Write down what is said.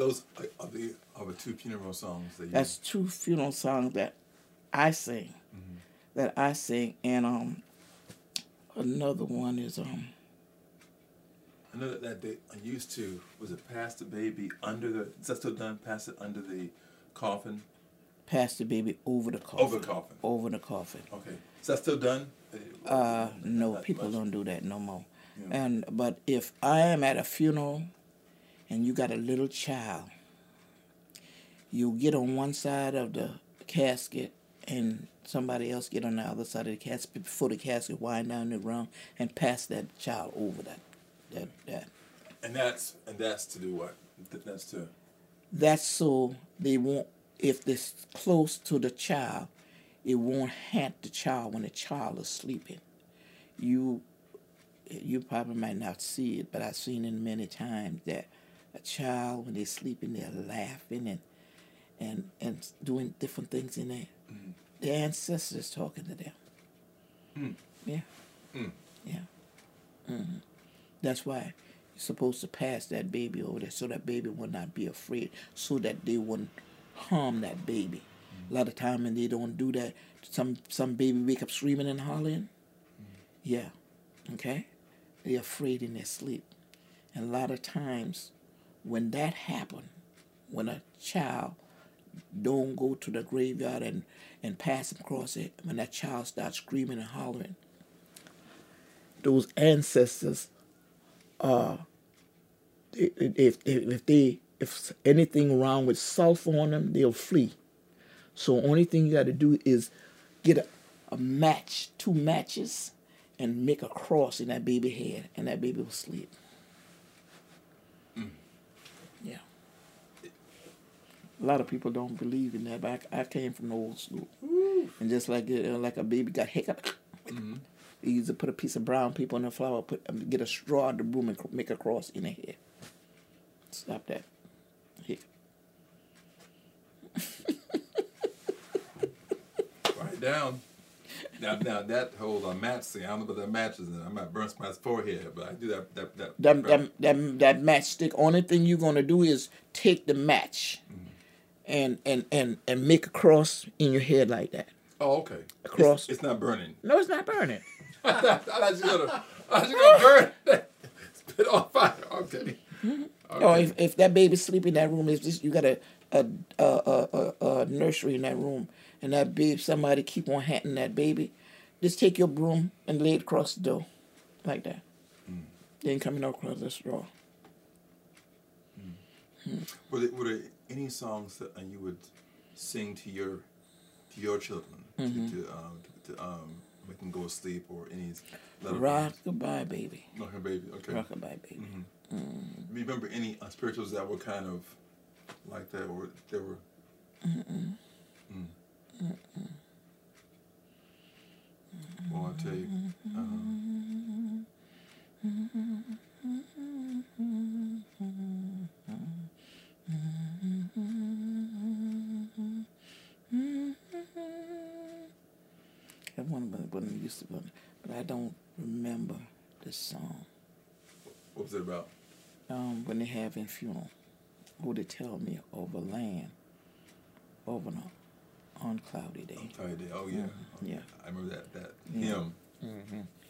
those are the two funeral songs that you. That's two funeral songs that I sing. Mm-hmm. That I sing, and another one is I know that they used to, was it pass the baby under the, is that still done? Pass it under the coffin? Pass the baby over the coffin. Over the coffin. Over the coffin. Okay. Is that still done? No, Not people much. don't do that no more. Yeah. But if I am at a funeral and you got a little child, you get on one side of the casket and somebody else get on the other side of the casket before the casket wind down the round and pass that child over that. And that's to do what? That's to. That's so they won't, if they're close to the child, it won't haunt the child when the child is sleeping. You probably might not see it, but I've seen it many times that a child, when they're sleeping, they're laughing and doing different things in there. Mm-hmm. Their ancestors talking to them. Mm. Yeah. Mm. Yeah. Mm-hmm. That's why you're supposed to pass that baby over there so that baby will not be afraid, so that they wouldn't harm that baby. A lot of time when they don't do that, some baby wake up screaming and hollering. Yeah. Okay? They're afraid in their sleep. And a lot of times when that happens, when a child don't go to the graveyard and pass across it, when that child starts screaming and hollering, those ancestors if anything wrong with sulfur on them, they'll flee. So only thing you got to do is get a match, 2 matches, and make a cross in that baby head, and that baby will sleep. Mm. Yeah. A lot of people don't believe in that, but I came from the old school. Ooh. And just like a baby got hiccup, Mm-hmm. you used to put a piece of brown paper on the flower, get a straw in the broom and make a cross in the head. Stop that. Hiccup. Write it down. Now that whole match thing, I don't know about that matches. I might burn somebody's forehead, but I do That matchstick. Only thing you're gonna do is take the match, and make a cross in your head like that. Oh, okay. A cross. It's not burning. No, it's not burning. I thought you gonna burn it. Spit on fire. Okay. Mm-hmm. Okay. Or if that baby's sleeping in that room, it's just you got a nursery in that room, and that baby, somebody keep on hunting that baby, just take your broom and lay it across the door, like that. They ain't coming across the straw. Were there any songs that you would sing to your children to make them go to sleep, or any Rock goodbye, baby. Rock baby. Okay. Rock goodbye, baby. Mm-hmm. Remember any spirituals that were kind of like that, or they were? Well, I'll tell you. That one used to, but I don't remember the song. What was it about? When they having funeral, who they tell me over land, on cloudy day. On cloudy day. Oh yeah. Yeah. I remember that Yeah. hymn. Mm-hmm.